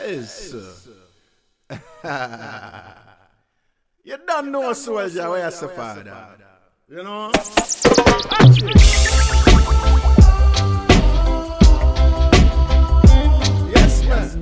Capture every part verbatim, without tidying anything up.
Yes. You don't know, soldier, where you're father. You know? Yes, man.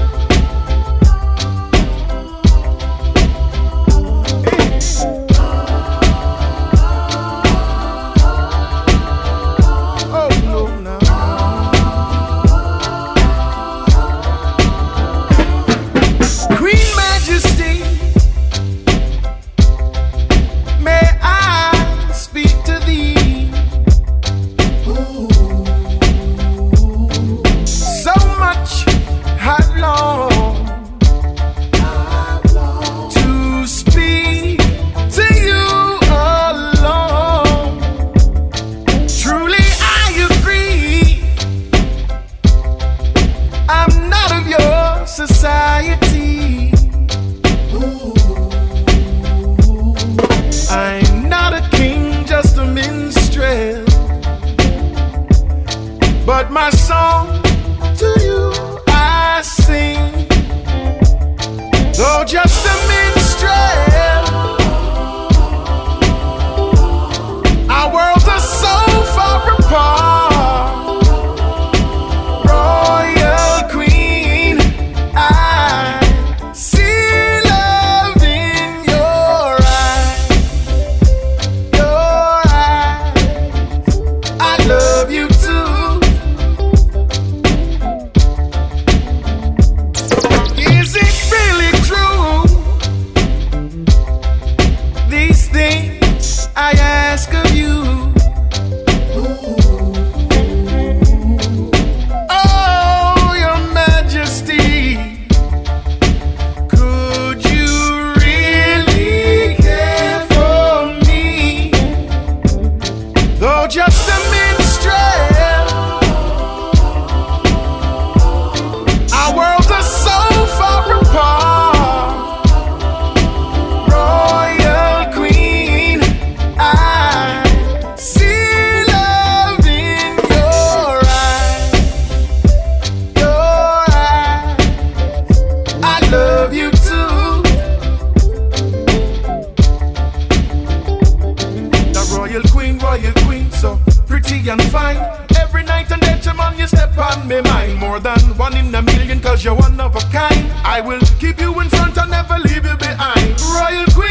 Society. Ooh. I'm not a king, just a minstrel, but my song to you I sing, though just a minstrel. Our worlds are so far apart. I ask of you. Ooh. Oh, Your Majesty, could you really care for me? Though just a minstrel, our worlds are so far apart. Royal queen, so pretty and fine. Every night and day, man, you step on me mind. More than one in a million, cause you're one of a kind. I will keep you in front and never leave you behind. Royal queen.